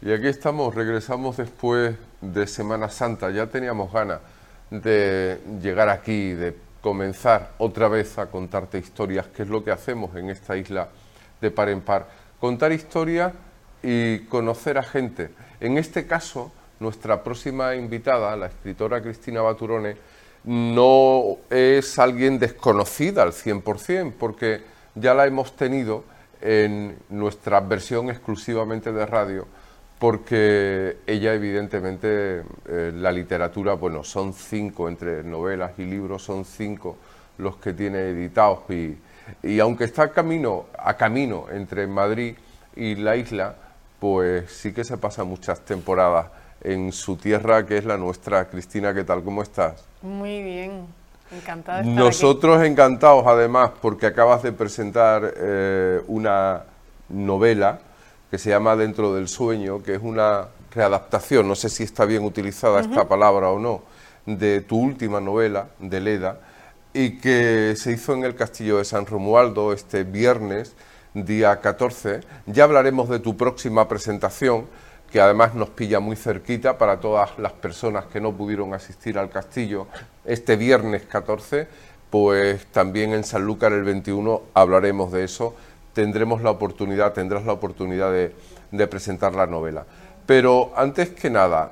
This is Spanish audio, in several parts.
Y aquí estamos, regresamos después de Semana Santa. Ya teníamos ganas de llegar aquí, de comenzar otra vez a contarte historias, que es lo que hacemos en esta isla de par en par. Contar historias y conocer a gente. En este caso, nuestra próxima invitada, la escritora Cristina Baturone, no es alguien desconocida al 100%, porque ya la hemos tenido en nuestra versión exclusivamente de radio, porque ella evidentemente, la literatura, bueno, son 5, entre novelas y libros, son 5 los que tiene editados, y aunque está a camino entre Madrid y la isla, pues sí que se pasa muchas temporadas en su tierra, que es la nuestra. Cristina, ¿qué tal? ¿Cómo estás? Muy bien, encantada de estar Nosotros aquí. encantados, además, porque acabas de presentar una novela que se llama Dentro del sueño, que es una readaptación, no sé si está bien utilizada esta palabra o no, de tu última novela, de Leda, y que se hizo en el Castillo de San Romualdo este viernes, día 14. Ya hablaremos de tu próxima presentación, que además nos pilla muy cerquita para todas las personas que no pudieron asistir al castillo este viernes 14, pues también en Sanlúcar el 21 hablaremos de eso. Tendrás la oportunidad de presentar la novela. Pero antes que nada,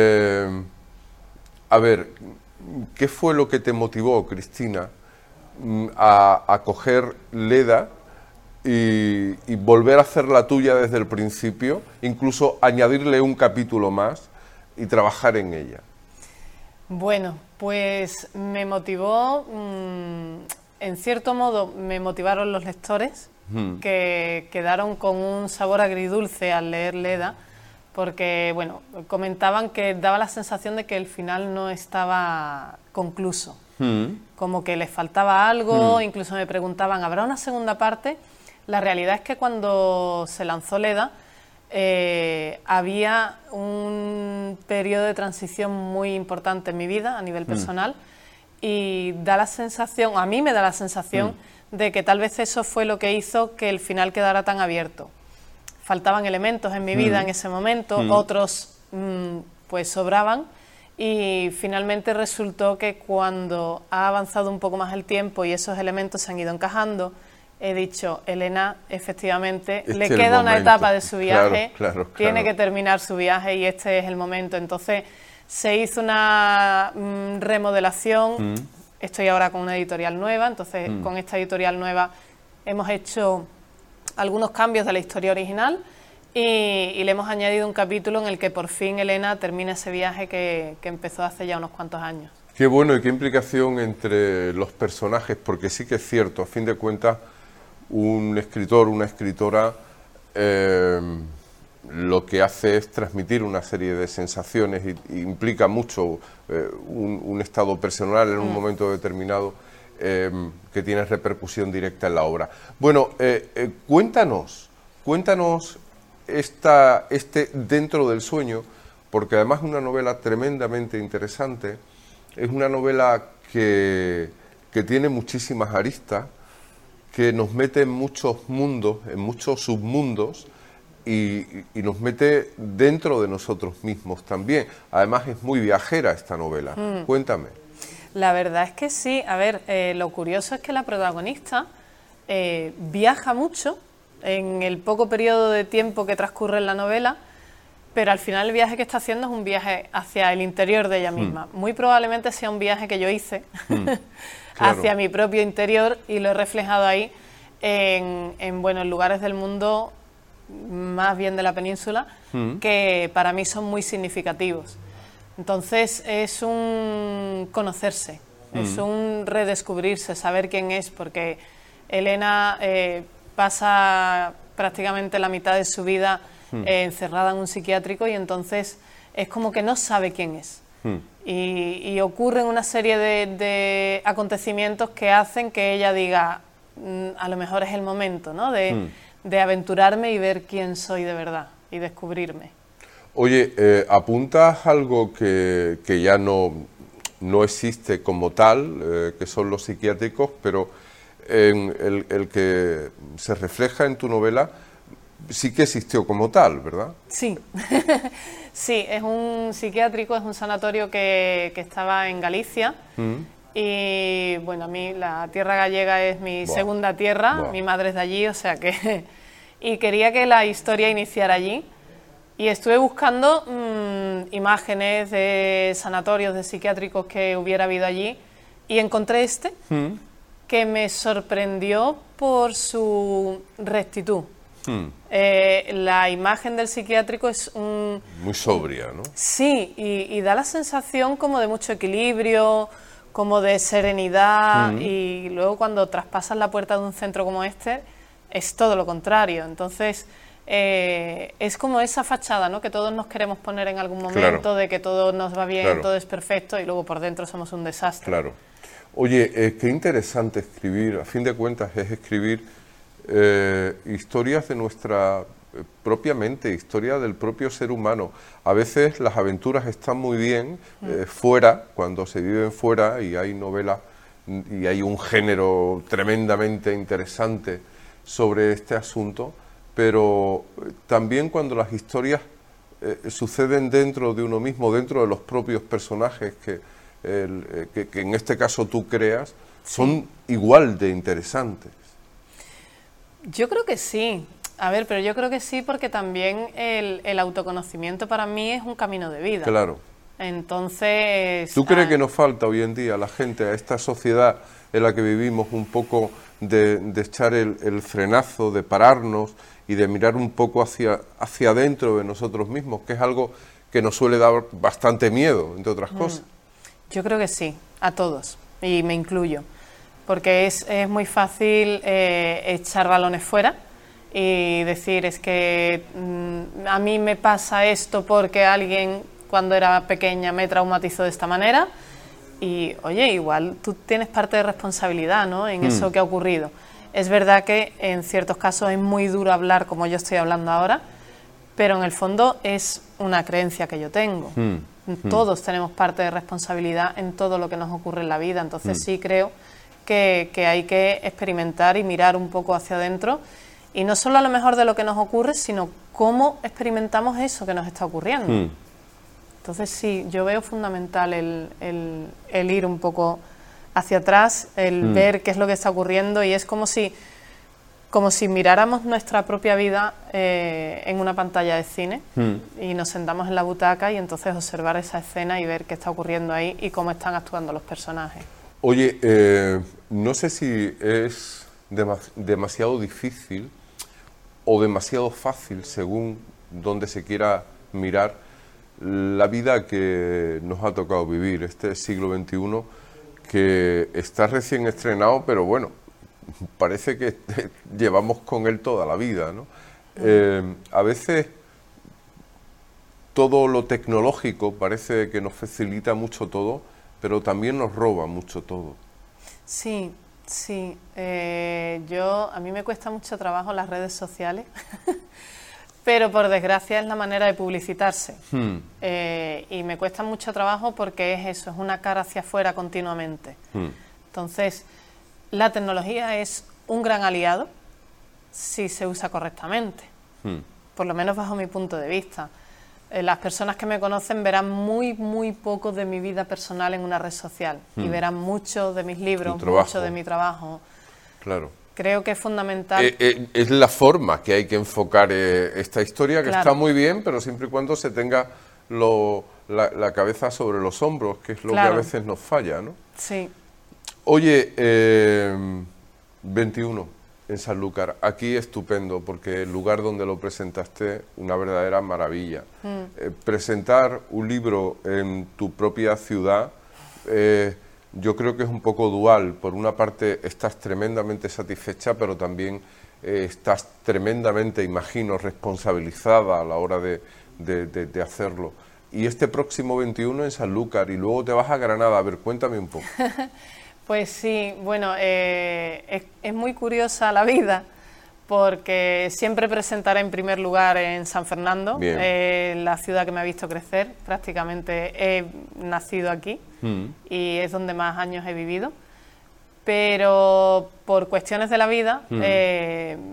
a ver, ¿qué fue lo que te motivó, Cristina, a coger Leda y volver a hacer la tuya desde el principio, incluso añadirle un capítulo más y trabajar en ella? Bueno, pues me motivó, en cierto modo me motivaron los lectores, que quedaron con un sabor agridulce al leer Leda, porque, bueno, comentaban que daba la sensación de que el final no estaba concluso, como que les faltaba algo, incluso me preguntaban, ¿habrá una segunda parte? La realidad es que cuando se lanzó Leda, había un periodo de transición muy importante en mi vida a nivel personal, y da la sensación, a mí me da la sensación de que tal vez eso fue lo que hizo que el final quedara tan abierto. Faltaban elementos en mi vida en ese momento, otros pues sobraban, y finalmente resultó que cuando ha avanzado un poco más el tiempo y esos elementos se han ido encajando, he dicho, Elena, efectivamente, le queda una etapa de su viaje, tiene que terminar su viaje y este es el momento. Entonces se hizo una remodelación, estoy ahora con una editorial nueva, entonces con esta editorial nueva hemos hecho algunos cambios de la historia original y le hemos añadido un capítulo en el que por fin Elena termina ese viaje que empezó hace ya unos cuantos años. Qué bueno, y qué implicación entre los personajes, porque sí que es cierto, a fin de cuentas, un escritor, una escritora, lo que hace es transmitir una serie de sensaciones y implica mucho un estado personal en un momento determinado que tiene repercusión directa en la obra. Bueno, cuéntanos este Dentro del sueño, porque además es una novela tremendamente interesante, es una novela que tiene muchísimas aristas, que nos mete en muchos mundos, en muchos submundos, y nos mete dentro de nosotros mismos también. Además es muy viajera esta novela. Cuéntame. La verdad es que sí. A ver, lo curioso es que la protagonista viaja mucho en el poco periodo de tiempo que transcurre en la novela, pero al final el viaje que está haciendo es un viaje hacia el interior de ella misma. Muy probablemente sea un viaje que yo hice hacia mi propio interior, y lo he reflejado ahí en lugares del mundo, más bien de la península, que para mí son muy significativos. Entonces es un conocerse, es un redescubrirse, saber quién es, porque Elena pasa prácticamente la mitad de su vida encerrada en un psiquiátrico, y entonces es como que no sabe quién es. Y ocurren una serie de acontecimientos que hacen que ella diga, a lo mejor es el momento, ¿no?, de aventurarme y ver quién soy de verdad y descubrirme. Oye, apuntas algo que ya no existe como tal, que son los psiquiátricos, pero el que se refleja en tu novela sí que existió como tal, ¿verdad? Sí, sí, es un psiquiátrico, es un sanatorio que estaba en Galicia. Y bueno, a mí la tierra gallega es mi segunda tierra, mi madre es de allí, o sea que... y quería que la historia iniciara allí. Y estuve buscando imágenes de sanatorios, de psiquiátricos que hubiera habido allí, y encontré este, que me sorprendió por su rectitud. La imagen del psiquiátrico es muy sobria, ¿no? Sí, y da la sensación como de mucho equilibrio, como de serenidad, y luego cuando traspasas la puerta de un centro como este, es todo lo contrario. Entonces, es como esa fachada, ¿no?, que todos nos queremos poner en algún momento, claro, de que todo nos va bien, claro, todo es perfecto, y luego por dentro somos un desastre. Claro. Oye, qué interesante escribir, a fin de cuentas es escribir historias de nuestra propia mente, historia del propio ser humano. A veces las aventuras están muy bien fuera, cuando se viven fuera, y hay novelas y hay un género tremendamente interesante sobre este asunto, pero también cuando las historias suceden dentro de uno mismo, dentro de los propios personajes que en este caso tú creas, son igual de interesantes. Yo creo que sí. A ver, pero yo creo que sí porque también el autoconocimiento para mí es un camino de vida. Claro. Entonces... ¿Tú crees que nos falta hoy en día a la gente, a esta sociedad en la que vivimos, un poco de echar el frenazo, de pararnos y de mirar un poco hacia adentro de nosotros mismos, que es algo que nos suele dar bastante miedo, entre otras cosas? Yo creo que sí, a todos, y me incluyo, porque es muy fácil echar balones fuera y decir, es que a mí me pasa esto porque alguien cuando era pequeña me traumatizó de esta manera, y oye, igual tú tienes parte de responsabilidad, ¿no?, en eso que ha ocurrido. Es verdad que en ciertos casos es muy duro hablar como yo estoy hablando ahora, pero en el fondo es una creencia que yo tengo. Todos tenemos parte de responsabilidad en todo lo que nos ocurre en la vida, entonces sí creo que hay que experimentar y mirar un poco hacia adentro, y no solo a lo mejor de lo que nos ocurre, sino cómo experimentamos eso que nos está ocurriendo. Entonces sí, yo veo fundamental el ir un poco hacia atrás, el ver qué es lo que está ocurriendo, y es como si miráramos nuestra propia vida en una pantalla de cine y nos sentamos en la butaca y entonces observar esa escena y ver qué está ocurriendo ahí y cómo están actuando los personajes. Oye, no sé si es demasiado difícil o demasiado fácil, según donde se quiera mirar, la vida que nos ha tocado vivir, este siglo XXI, que está recién estrenado, pero bueno, parece que llevamos con él toda la vida, ¿no? A veces todo lo tecnológico parece que nos facilita mucho todo, pero también nos roba mucho todo. Sí, sí. A mí me cuesta mucho trabajo las redes sociales, pero por desgracia es la manera de publicitarse. Y me cuesta mucho trabajo porque es eso, es una cara hacia afuera continuamente. Entonces, la tecnología es un gran aliado si se usa correctamente, por lo menos bajo mi punto de vista. Las personas que me conocen verán muy poco de mi vida personal en una red social y verán mucho de mis libros, mucho de mi trabajo. Claro. Creo que es fundamental. Es la forma que hay que enfocar esta historia, que está muy bien, pero siempre y cuando se tenga la cabeza sobre los hombros, que es lo que a veces nos falla, ¿no? Sí. Oye, 21 en Sanlúcar, aquí estupendo, porque el lugar donde lo presentaste, una verdadera maravilla. Presentar un libro en tu propia ciudad, yo creo que es un poco dual. Por una parte estás tremendamente satisfecha, pero también estás tremendamente, imagino, responsabilizada a la hora de hacerlo. Y este próximo 21 en Sanlúcar, y luego te vas a Granada. A ver, cuéntame un poco. Pues sí, bueno, es muy curiosa la vida, porque siempre presentaré en primer lugar en San Fernando, la ciudad que me ha visto crecer. Prácticamente he nacido aquí y es donde más años he vivido, pero por cuestiones de la vida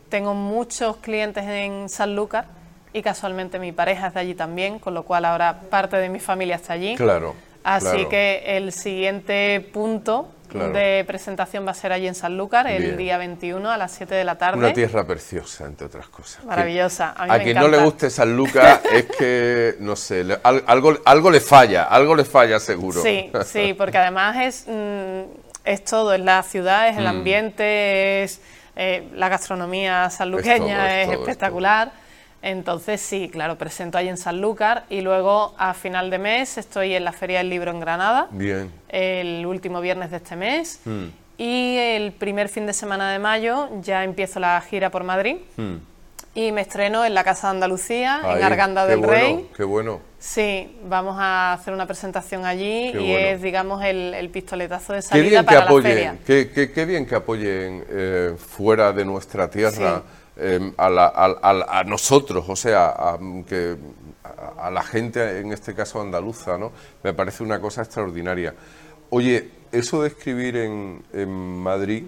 tengo muchos clientes en Sanlúcar y casualmente mi pareja es de allí también, con lo cual ahora parte de mi familia está allí. Claro. Así claro. que el siguiente punto de presentación va a ser allí en Sanlúcar, el día 21 a las 7 de la tarde. Una tierra preciosa, entre otras cosas. Maravillosa. A quien no le guste Sanlúcar es que, no sé, algo le falla seguro. Sí, sí, porque además es todo, es la ciudad, es el ambiente, es la gastronomía sanluqueña, es espectacular. Entonces sí, claro, presento ahí en Sanlúcar y luego a final de mes estoy en la Feria del Libro en Granada. Bien. El último viernes de este mes. Y el primer fin de semana de mayo ya empiezo la gira por Madrid. Y me estreno en la Casa de Andalucía, en Arganda del Rey. ¡Qué bueno! Sí, vamos a hacer una presentación allí y es, digamos, el pistoletazo de Qué salida bien para que apoyen, la feria. Qué bien que apoyen fuera de nuestra tierra a nosotros, o sea, a la gente, en este caso andaluza, ¿no? Me parece una cosa extraordinaria. Oye, eso de escribir en Madrid...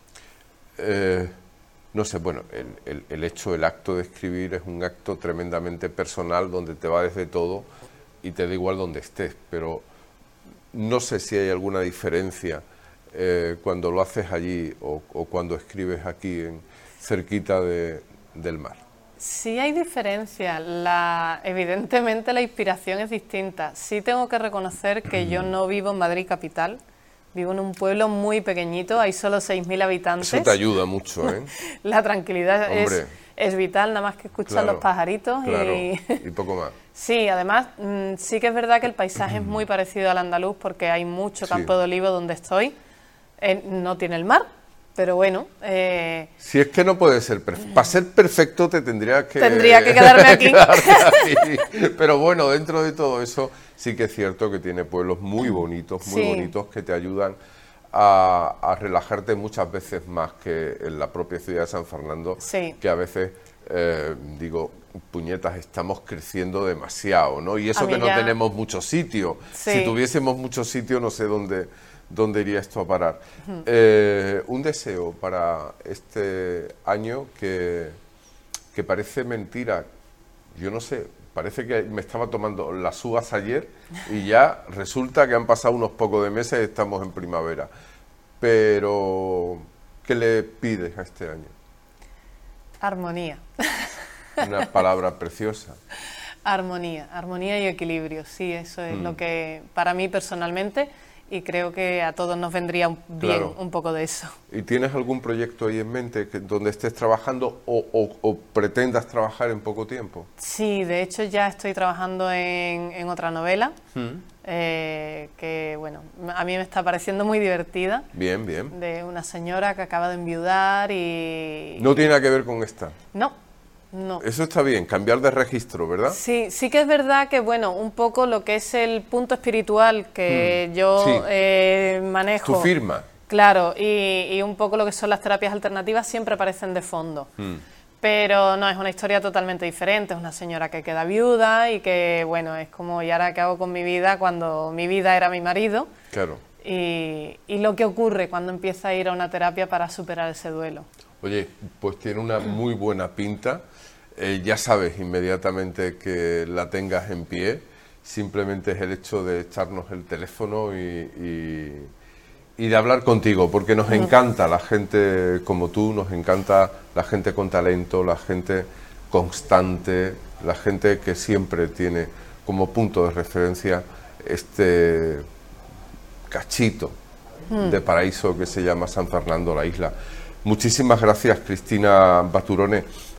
no sé, bueno, el acto de escribir es un acto tremendamente personal donde te va desde todo y te da igual donde estés, pero no sé si hay alguna diferencia cuando lo haces allí o cuando escribes aquí cerquita del mar. Sí hay diferencia, evidentemente la inspiración es distinta. Sí tengo que reconocer que yo no vivo en Madrid capital. Vivo en un pueblo muy pequeñito, hay solo 6.000 habitantes. Eso te ayuda mucho, ¿eh? La tranquilidad es vital, nada más que escuchar los pajaritos y poco más. Sí, además sí que es verdad que el paisaje es muy parecido al andaluz porque hay mucho campo de olivo donde estoy. No tiene el mar, pero bueno... Si es que no puede ser perfecto. Para ser perfecto te tendría que quedarme aquí. Pero bueno, dentro de todo eso sí que es cierto que tiene pueblos muy bonitos que te ayudan a relajarte muchas veces más que en la propia ciudad de San Fernando, que a veces digo, puñetas, estamos creciendo demasiado, ¿no? Y eso que no tenemos mucho sitio. Si tuviésemos mucho sitio, no sé dónde iría esto a parar. Un deseo para este año que parece mentira, yo no sé, parece que me estaba tomando las uvas ayer y ya resulta que han pasado unos pocos de meses y estamos en primavera. Pero, ¿qué le pides a este año? Armonía. Una palabra preciosa. Armonía y equilibrio, sí, eso es lo que para mí personalmente, y creo que a todos nos vendría bien un poco de eso. ¿Y tienes algún proyecto ahí en mente donde estés trabajando o pretendas trabajar en poco tiempo? Sí, de hecho ya estoy trabajando en otra novela, que bueno, a mí me está pareciendo muy divertida. Bien, bien. De una señora que acaba de enviudar y... ¿No tiene nada que ver con esta? No. Eso está bien, cambiar de registro, ¿verdad? Sí, sí que es verdad que, bueno, un poco lo que es el punto espiritual que yo manejo. Tu firma. Claro, y un poco lo que son las terapias alternativas siempre aparecen de fondo. Pero no, es una historia totalmente diferente, es una señora que queda viuda y que, bueno, es como, ¿y ahora qué hago con mi vida cuando mi vida era mi marido? Claro. Y lo que ocurre cuando empieza a ir a una terapia para superar ese duelo. Oye, pues tiene una muy buena pinta. Ya sabes inmediatamente que la tengas en pie, simplemente es el hecho de echarnos el teléfono y de hablar contigo, porque nos encanta la gente como tú, nos encanta la gente con talento, la gente constante, la gente que siempre tiene como punto de referencia este cachito de paraíso que se llama San Fernando, la isla. Muchísimas gracias, Cristina Baturone.